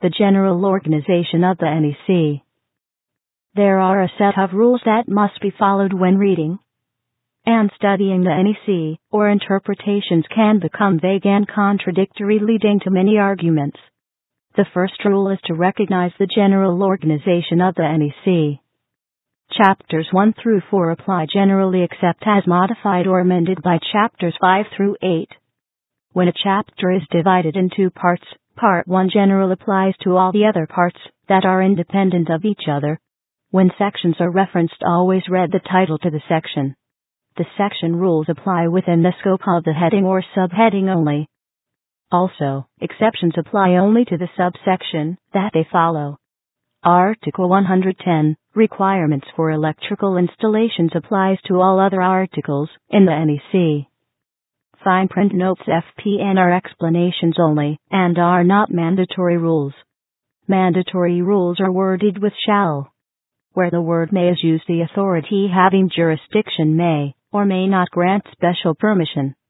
The general organization of the NEC. There are a set of rules that must be followed when reading and studying the NEC, or interpretations can become vague and contradictory, leading to many arguments. The first rule is to recognize the general organization of the NEC. Chapters 1 through 4 apply generally except as modified or amended by chapters 5 through 8. When a chapter is divided into parts, Part 1 general applies to all the other parts that are independent of each other. When sections are referenced, always read the title to the section. The section rules apply within the scope of the heading or subheading only. Also, exceptions apply only to the subsection that they follow. Article 110, Requirements for electrical installations, applies to all other articles in the NEC. Fine print notes FPN are explanations only, and are not mandatory rules. Mandatory rules are worded with shall. Where the word may is used, the authority having jurisdiction may or may not grant special permission.